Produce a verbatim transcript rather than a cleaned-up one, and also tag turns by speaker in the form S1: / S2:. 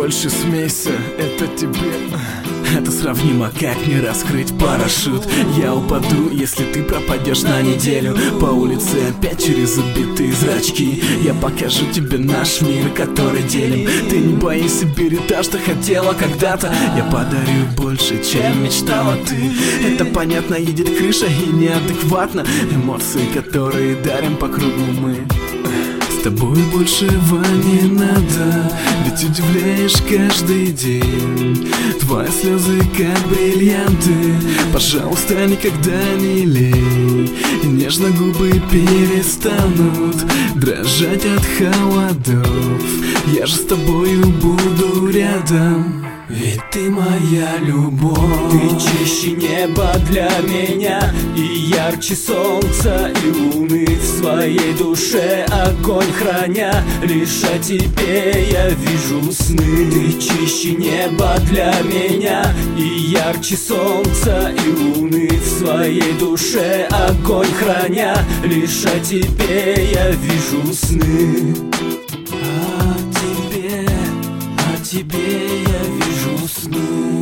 S1: больше смейся, это тебе. Это сравнимо, как не раскрыть парашют. Я упаду, если ты пропадешь на неделю. По улице опять через убитые зрачки. Я покажу тебе наш мир, который делим. Ты не боишься, бери то, что хотела когда-то. Я подарю больше, чем мечтала ты. Это понятно, едет крыша и неадекватно. Эмоции, которые дарим по кругу мы. С тобой большего не надо, ведь удивляешь каждый день. Твои слезы как бриллианты, пожалуйста, никогда не лей. И нежно губы перестанут дрожать от холодов. Я же с тобою буду рядом, ведь ты моя любовь.
S2: Ты чище неба для меня, и ярче солнца и луны. В своей душе огонь храня, лишь о тебе я вижу сны. Ты чище неба для меня, и ярче солнца и луны. В своей душе огонь храня, лишь о тебе я вижу сны. О тебе, о тебе я вижу сны.